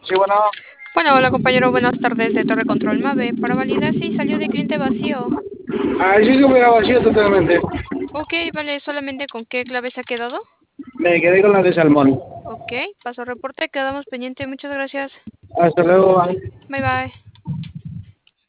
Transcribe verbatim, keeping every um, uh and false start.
Sí, bueno. Bueno, hola compañero, buenas tardes de Torre Control Mave. Para validar si salió de cliente vacío. Ah, sí que me ha vacío totalmente. Ok, vale, solamente con qué clave se ha quedado. Me quedé con la de salmón. Ok, paso reporte, quedamos pendiente. Muchas gracias. Hasta luego. Bye. Bye bye.